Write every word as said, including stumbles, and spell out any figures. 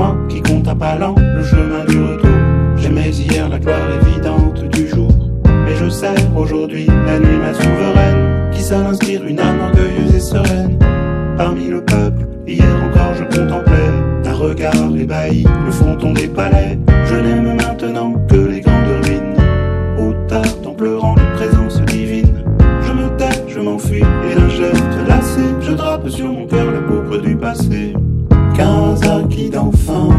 moi qui compte à pas lent le chemin du retour. J'aimais hier la gloire évidente du jour, mais je sers aujourd'hui la nuit ma souveraine, qui seule inspire une âme orgueilleuse et sereine. Parmi le peuple, hier encore je contemplais un regard ébahi, le fronton des palais. Je n'aime maintenant que les grandes ruines, au tard en pleurant les présences divines. Je me tais, je m'enfuis, et d'un geste lassé, je drape sur mon cœur la pourpre du passé.